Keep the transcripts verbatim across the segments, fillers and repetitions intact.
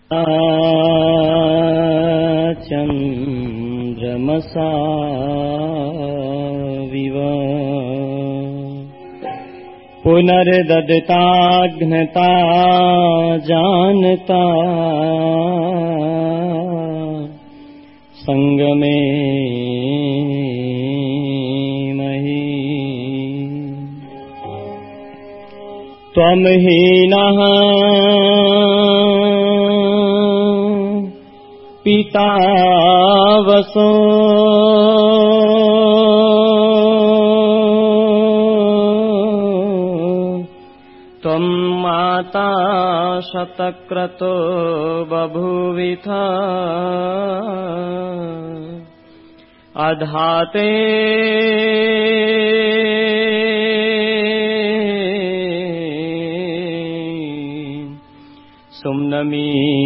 चन्द्रमसाविव पुनर्दत्ताघ्नता जानता संगमे मही त्वं हीनः पिता वसो त्वं माता शतक्रतो बभूविथ अधाते सुम्नमी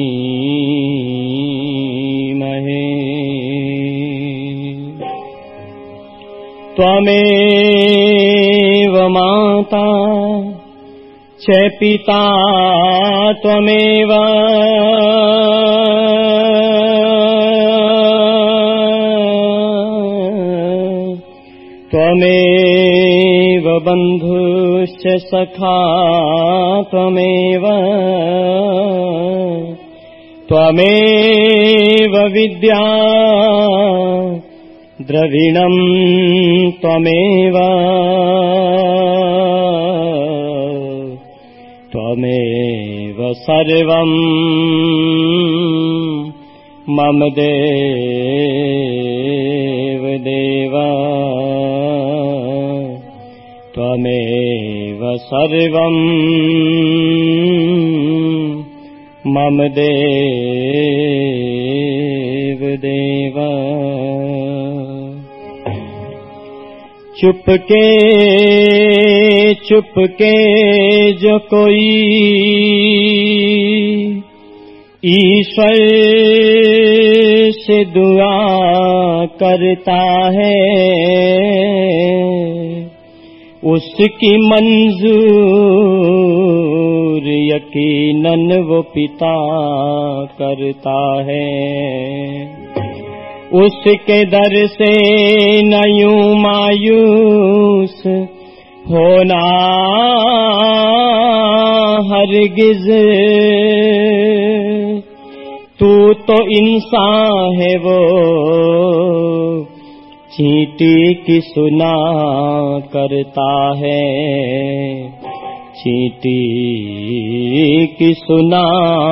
त्वमेव माता च पिता त्वमेव त्वमेव बन्धुश्च सखा त्वमेव त्वमेव विद्या द्रविणं त्वमेव त्वमेव सर्वं मम देव देव त्वमेव सर्वं मम देव देव चुपके चुपके जो कोई ईश्वर से दुआ करता है उसकी मंजूर यकीनन वो पिता करता है। उसके दर से न यूं मायूस होना हरगिज तू तो इंसान है वो चींटी की सुना करता है चींटी की सुना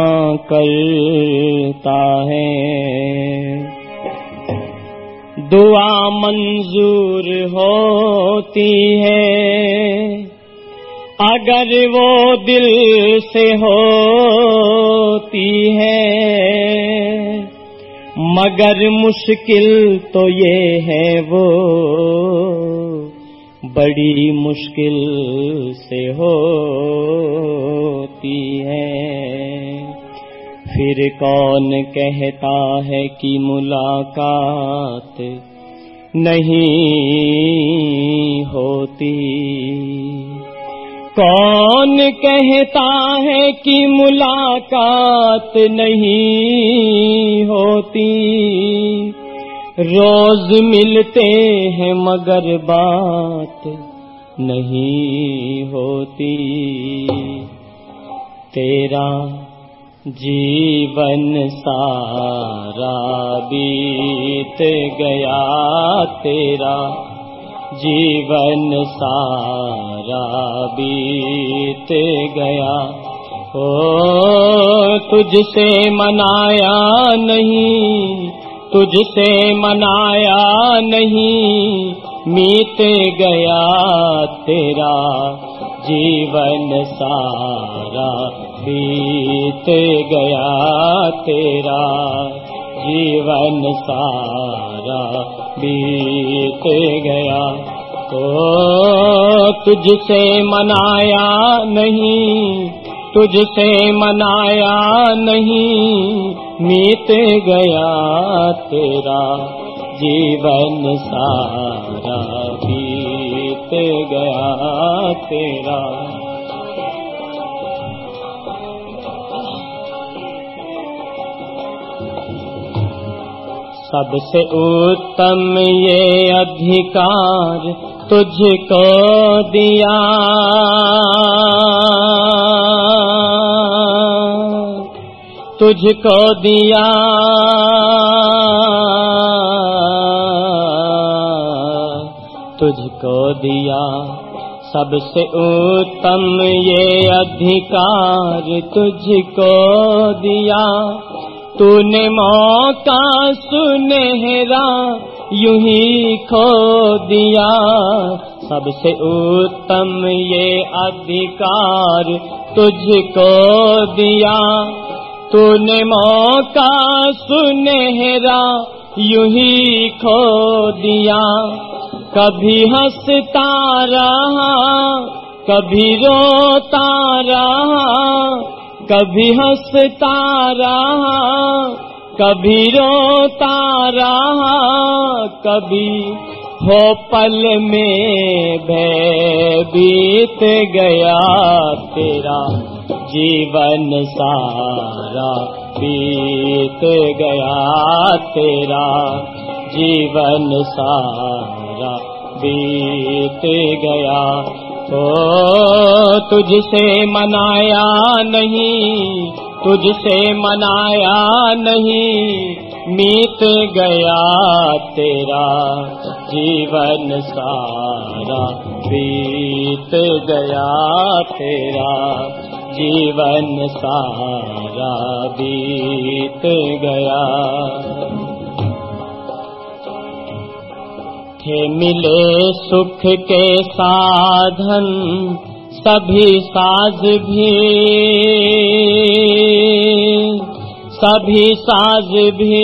करता है। दुआ मंजूर होती है अगर वो दिल से होती है मगर मुश्किल तो ये है वो बड़ी मुश्किल से होती है। फिर कौन कहता है कि मुलाकात नहीं होती कौन कहता है कि मुलाकात नहीं होती रोज मिलते हैं मगर बात नहीं होती। तेरा जीवन सारा बीत गया तेरा जीवन सारा बीत गया ओ तुझसे मनाया नहीं तुझसे मनाया नहीं मीत गया तेरा जीवन सारा बीत गया तेरा जीवन सारा बीत गया तो तुझसे मनाया नहीं तुझसे मनाया नहीं मीत गया तेरा जीवन सारा बीत गया तेरा। सबसे उत्तम ये अधिकार तुझको दिया, तुझको दिया। तुझको दिया सबसे उत्तम ये अधिकार तुझको दिया। तूने मौका सुनहरा यूं ही खो दिया। सबसे उत्तम ये अधिकार तुझको दिया। तूने मौका सुनहरा यूं ही खो दिया। कभी हंसता रहा कभी रोता रहा, कभी हंसता रहा कभी रोता रहा। कभी हो पल में भयभीत गया तेरा जीवन सारा बीत गया। तेरा जीवन सारा बीत गया। ओ तुझसे मनाया नहीं, तुझसे मनाया नहीं, मीत गया तेरा जीवन सारा बीत गया। तेरा जीवन सारा बीत गया। थे मिले सुख के साधन सभी साज भी, सभी साज भी।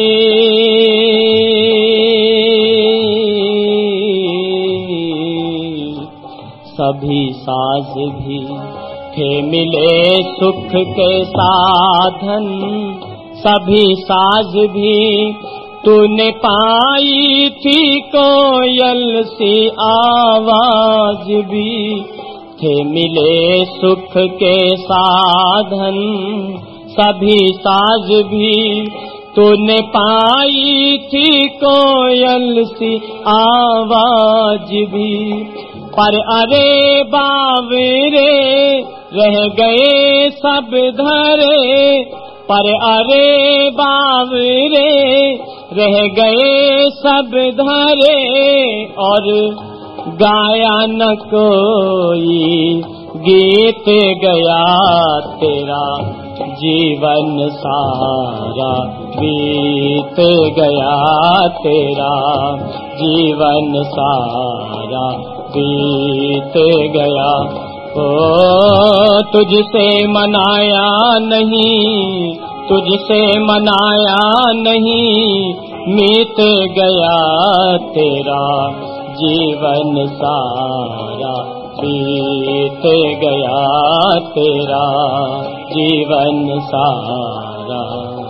सभी साज भी थे मिले सुख के साधन सभी साज भी। तूने पाई थी कोयल सी आवाज भी। थे मिले सुख के साधन सभी साज भी। तूने पाई थी कोयल सी आवाज भी। पर अरे बावरे रह गए सब धरे। पर अरे बावरे रह गए सब धरे। और गाया न कोई गीत गया तेरा जीवन सारा बीत गया। तेरा जीवन सारा बीत गया। ओ तुझसे मनाया नहीं, तुझसे मनाया नहीं, मीत गया तेरा जीवन सारा बीत गया। तेरा जीवन सारा।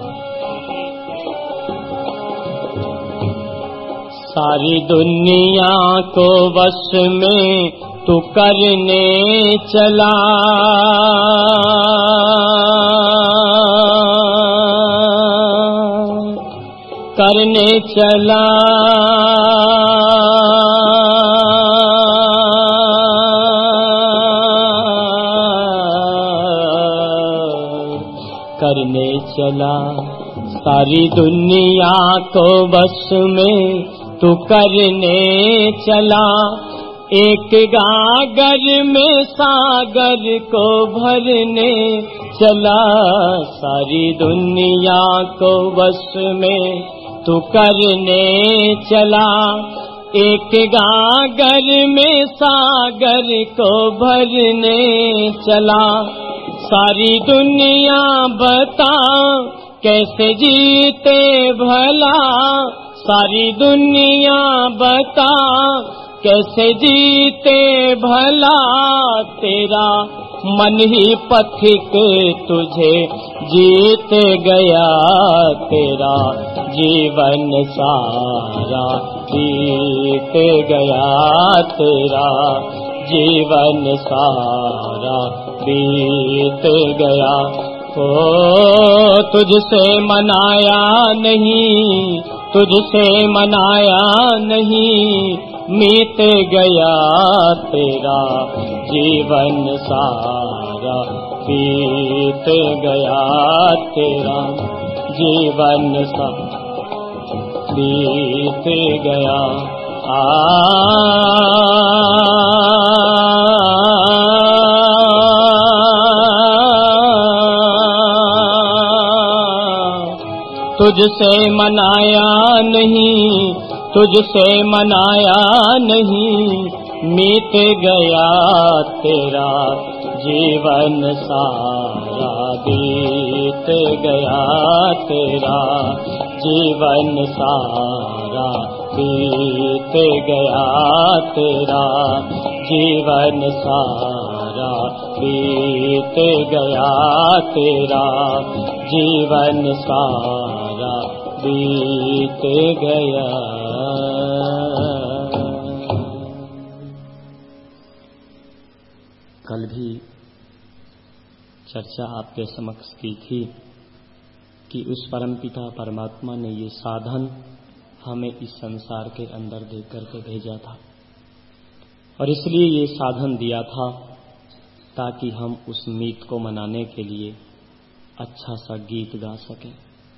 सारी दुनिया को वश में तू करने चला। करने चला। करने चला। सारी दुनिया को बस में तू करने चला। एक गागर में सागर को भरने चला। सारी दुनिया को बस में तू करने चला। एक गागर में सागर को भरने चला। सारी दुनिया बता कैसे जीते भला। सारी दुनिया बता कैसे जीते भला। तेरा मन ही पथिक तुझे जीत गया। तेरा जीवन सारा बीत गया। तेरा जीवन सारा बीत गया। ओ तुझसे मनाया नहीं, तुझसे मनाया नहीं, मीत गया तेरा जीवन सारा, बीत गया तेरा जीवन सारा, बीत गया। आ तुझसे मनाया नहीं, तुझसे मनाया नहीं, मीत गया तेरा जीवन सारा, बीत गया तेरा जीवन सारा, बीत गया तेरा जीवन सारा, बीत गया तेरा जीवन सारा, बीत गया। कल भी चर्चा आपके समक्ष की थी कि उस परमपिता परमात्मा ने ये साधन हमें इस संसार के अंदर दे करके भेजा था, और इसलिए ये साधन दिया था ताकि हम उस मीत को मनाने के लिए अच्छा सा गीत गा सकें।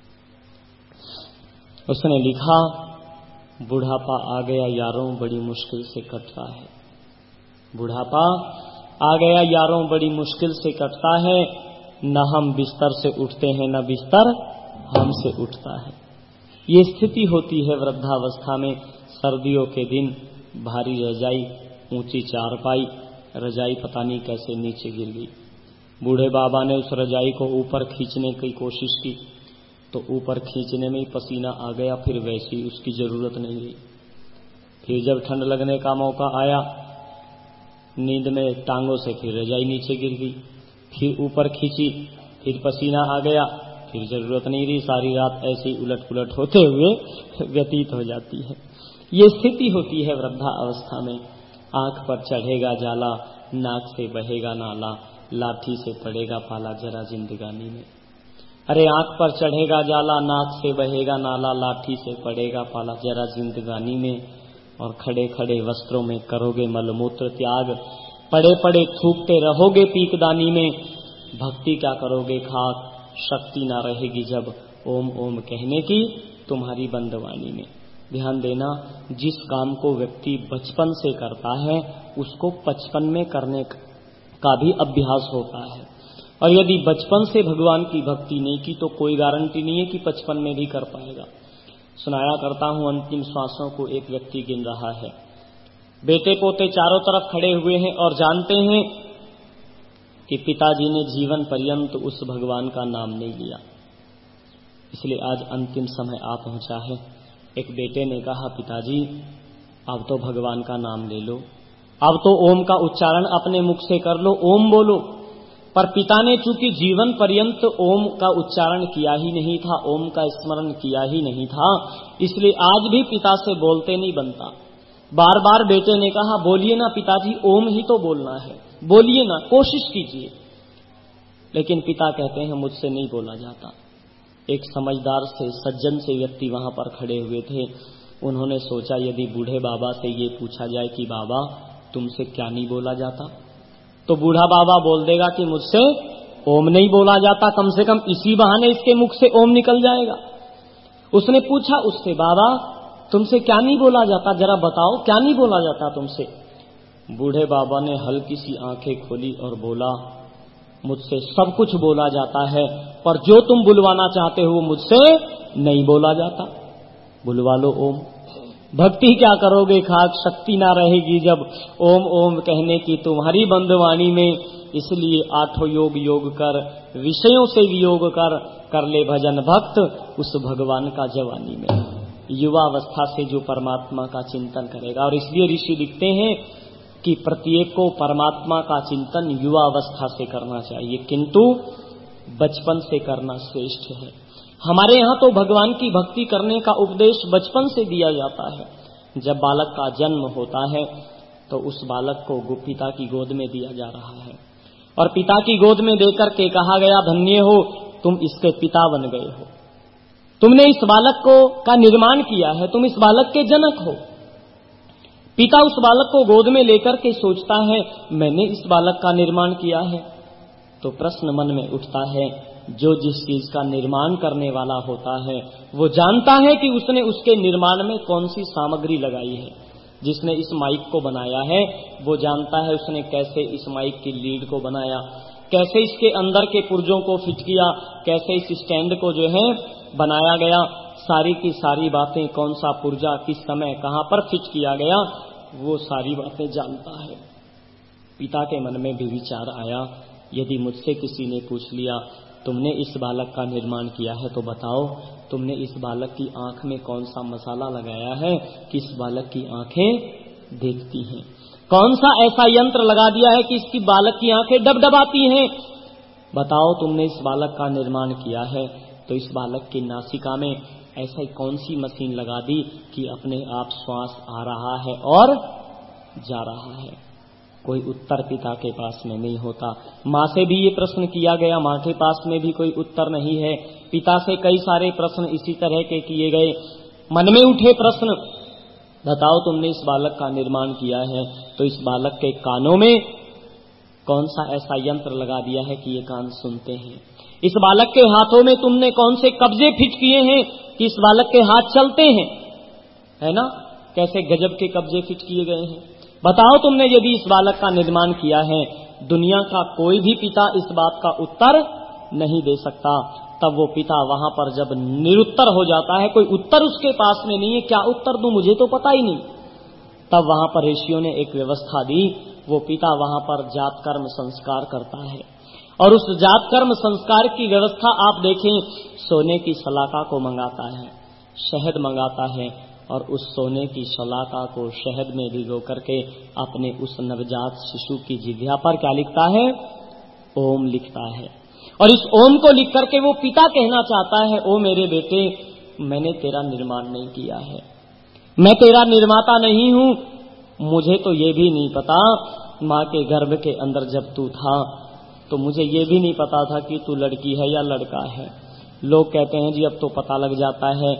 उसने लिखा, बुढ़ापा आ गया यारों बड़ी मुश्किल से कटता है, बुढ़ापा आ गया यारों बड़ी मुश्किल से कटता है, न हम बिस्तर से उठते हैं न बिस्तर हमसे उठता है। ये स्थिति होती है वृद्धावस्था में। सर्दियों के दिन भारी रजाई, ऊंची चारपाई, रजाई पता नहीं कैसे नीचे गिर गई। बूढ़े बाबा ने उस रजाई को ऊपर खींचने की कोशिश की तो ऊपर खींचने में ही पसीना आ गया, फिर वैसी उसकी जरूरत नहीं रही। फिर जब ठंड लगने का मौका आया, नींद में टांगों से फिर रजाई नीचे गिर गई, फिर ऊपर खींची, फिर पसीना आ गया, फिर जरूरत नहीं रही। सारी रात ऐसी उलट पुलट होते हुए व्यतीत हो जाती है। ये स्थिति होती है वृद्धा अवस्था में। आंख पर चढ़ेगा जाला, नाक से बहेगा नाला, लाठी से पड़ेगा पाला जरा जिंदगानी में। अरे आंख पर चढ़ेगा जाला, नाक से बहेगा नाला, लाठी से पड़ेगा पाला जरा जिंदगानी में, और खड़े खड़े वस्त्रों में करोगे मलमूत्र त्याग, पड़े पड़े थूकते रहोगे पीकदानी में। भक्ति क्या करोगे खाक, शक्ति ना रहेगी जब ओम ओम कहने की तुम्हारी बंदवानी में। ध्यान देना, जिस काम को व्यक्ति बचपन से करता है उसको पचपन में करने का भी अभ्यास होता है, और यदि बचपन से भगवान की भक्ति नहीं की तो कोई गारंटी नहीं है कि पचपन में भी कर पाएगा। सुनाया करता हूं, अंतिम श्वासों को एक व्यक्ति गिन रहा है, बेटे पोते चारों तरफ खड़े हुए हैं और जानते हैं कि पिताजी ने जीवन पर्यंत उस भगवान का नाम नहीं लिया, इसलिए आज अंतिम समय आ पहुंचा है। एक बेटे ने कहा, पिताजी अब तो भगवान का नाम ले लो, अब तो ओम का उच्चारण अपने मुख से कर लो, ओम बोलो। पर पिता ने चूंकि जीवन पर्यंत ओम का उच्चारण किया ही नहीं था, ओम का स्मरण किया ही नहीं था, इसलिए आज भी पिता से बोलते नहीं बनता। बार बार बेटे ने कहा, बोलिए ना पिताजी, ओम ही तो बोलना है, बोलिए ना, कोशिश कीजिए। लेकिन पिता कहते हैं मुझसे नहीं बोला जाता। एक समझदार से सज्जन से व्यक्ति वहां पर खड़े हुए थे, उन्होंने सोचा यदि बूढ़े बाबा से ये पूछा जाए कि बाबा तुमसे क्या नहीं बोला जाता, तो बूढ़ा बाबा बोल देगा कि मुझसे ओम नहीं बोला जाता, कम से कम इसी बहाने इसके मुख से ओम निकल जाएगा। उसने पूछा उससे, बाबा तुमसे क्या नहीं बोला जाता, जरा बताओ क्या नहीं बोला जाता तुमसे। बूढ़े बाबा ने हल्की सी आंखें खोली और बोला, मुझसे सब कुछ बोला जाता है, पर जो तुम बुलवाना चाहते हो वो मुझसे नहीं बोला जाता, बुलवा लो ओम। भक्ति क्या करोगे खाक, शक्ति ना रहेगी जब ओम ओम कहने की तुम्हारी बंदवानी में। इसलिए आठों योग योग कर, विषयों से वियोग कर, कर ले भजन भक्त उस भगवान का जवानी में। युवावस्था से जो परमात्मा का चिंतन करेगा, और इसलिए ऋषि लिखते हैं कि प्रत्येक को परमात्मा का चिंतन युवावस्था से करना चाहिए, किंतु बचपन से करना श्रेष्ठ है। हमारे यहाँ तो भगवान की भक्ति करने का उपदेश बचपन से दिया जाता है। जब बालक का जन्म होता है तो उस बालक को पिता की गोद में दिया जा रहा है, और पिता की गोद में देकर के कहा गया, धन्य हो तुम इसके पिता बन गए हो। तुमने इस बालक को का निर्माण किया है, तुम इस बालक के जनक हो। पिता उस बालक को गोद में लेकर के सोचता है मैंने इस बालक का निर्माण किया है। तो प्रश्न मन में उठता है, जो जिस चीज का निर्माण करने वाला होता है वो जानता है कि उसने उसके निर्माण में कौन सी सामग्री लगाई है। जिसने इस माइक को बनाया है वो जानता है उसने कैसे इस माइक की लीड को बनाया, कैसे इसके अंदर के पुर्जों को फिट किया, कैसे इस स्टैंड को जो है बनाया गया, सारी की सारी बातें, कौन सा पुर्जा किस समय कहां पर फिट किया गया, वो सारी बातें जानता है। पिता के मन में भी विचार आया, यदि मुझसे किसी ने पूछ लिया तुमने इस बालक का निर्माण किया है तो बताओ तुमने इस बालक की आंख में कौन सा मसाला लगाया है कि इस बालक की आंखें देखती हैं, कौन सा ऐसा यंत्र लगा दिया है कि इसकी बालक की आंखें डबडबाती हैं। बताओ तुमने इस बालक का निर्माण किया है तो इस बालक की नासिका में ऐसा कौन सी मशीन लगा दी कि अपने आप श्वास आ रहा है और जा रहा है। कोई उत्तर पिता के पास में नहीं होता। माँ से भी ये प्रश्न किया गया, माँ के पास में भी कोई उत्तर नहीं है। पिता से कई सारे प्रश्न इसी तरह के किए गए। मन में उठे प्रश्न, बताओ तुमने इस बालक का निर्माण किया है तो इस बालक के कानों में कौन सा ऐसा यंत्र लगा दिया है कि ये कान सुनते हैं। इस बालक के हाथों में तुमने कौन से कब्जे फिट किए हैं कि इस बालक के हाथ चलते हैं, है ना, कैसे गजब के कब्जे फिट किए गए हैं। बताओ तुमने यदि इस बालक का निर्माण किया है, दुनिया का कोई भी पिता इस बात का उत्तर नहीं दे सकता। तब वो पिता वहां पर जब निरुत्तर हो जाता है, कोई उत्तर उसके पास में नहीं है, क्या उत्तर दूं मुझे तो पता ही नहीं, तब वहां पर ऋषियों ने एक व्यवस्था दी। वो पिता वहां पर जात कर्म संस्कार करता है और उस जात कर्म संस्कार की व्यवस्था आप देखें, सोने की सलाका को मंगाता है, शहद मंगाता है और उस सोने की सलाका को शहद में भिगो करके अपने उस नवजात शिशु की जिह्वा पर क्या लिखता है, ओम लिखता है। और इस ओम को लिख करके वो पिता कहना चाहता है, ओ मेरे बेटे मैंने तेरा निर्माण नहीं किया है, मैं तेरा निर्माता नहीं हूं। मुझे तो ये भी नहीं पता, माँ के गर्भ के अंदर जब तू था तो मुझे ये भी नहीं पता था कि तू लड़की है या लड़का है। लोग कहते हैं जी अब तो पता लग जाता है,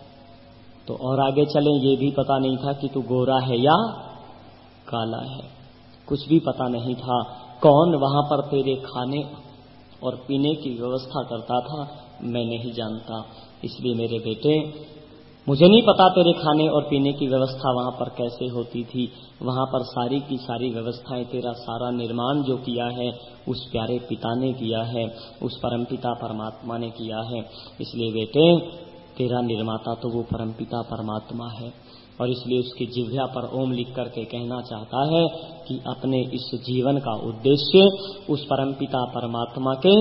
तो और आगे चलें, ये भी पता नहीं था कि तू गोरा है या काला है, कुछ भी पता नहीं था। कौन वहां पर तेरे खाने और पीने की व्यवस्था करता था मैं नहीं जानता। इसलिए मेरे बेटे मुझे नहीं पता तेरे खाने और पीने की व्यवस्था वहां पर कैसे होती थी। वहां पर सारी की सारी व्यवस्थाएं, तेरा सारा निर्माण जो किया है उस प्यारे पिता ने किया है, उस परमपिता परमात्मा ने किया है। इसलिए बेटे तेरा निर्माता तो वो परमपिता परमात्मा है। और इसलिए उसकी जिह्वा पर ओम लिख करके कहना चाहता है कि अपने इस जीवन का उद्देश्य उस परमपिता परमात्मा के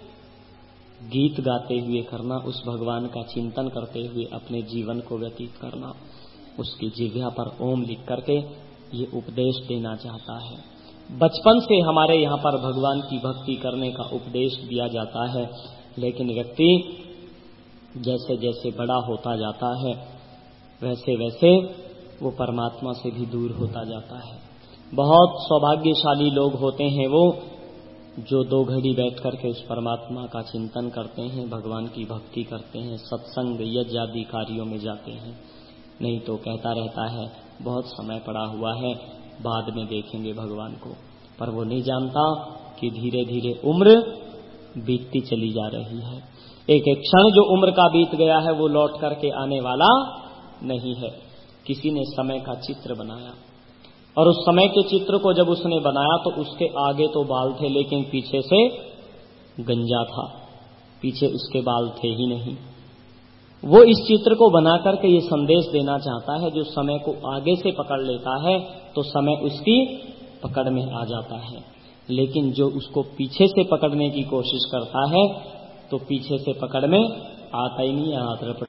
गीत गाते हुए करना, उस भगवान का चिंतन करते हुए अपने जीवन को व्यतीत करना। उसकी जिह्वा पर ओम लिख करके ये उपदेश देना चाहता है। बचपन से हमारे यहाँ पर भगवान की भक्ति करने का उपदेश दिया जाता है, लेकिन व्यक्ति जैसे जैसे बड़ा होता जाता है वैसे वैसे वो परमात्मा से भी दूर होता जाता है। बहुत सौभाग्यशाली लोग होते हैं वो जो दो घड़ी बैठ करके उस परमात्मा का चिंतन करते हैं, भगवान की भक्ति करते हैं, सत्संग यज्ञ आदि कार्यों में जाते हैं। नहीं तो कहता रहता है बहुत समय पड़ा हुआ है, बाद में देखेंगे भगवान को। पर वो नहीं जानता कि धीरे धीरे उम्र बीतती चली जा रही है। एक एक क्षण जो उम्र का बीत गया है वो लौट करके आने वाला नहीं है। किसी ने समय का चित्र बनाया और उस समय के चित्र को जब उसने बनाया तो उसके आगे तो बाल थे लेकिन पीछे से गंजा था, पीछे उसके बाल थे ही नहीं। वो इस चित्र को बना करके ये संदेश देना चाहता है, जो समय को आगे से पकड़ लेता है तो समय उसकी पकड़ में आ जाता है, लेकिन जो उसको पीछे से पकड़ने की कोशिश करता है तो पीछे से पकड़ में आता ही नहीं है।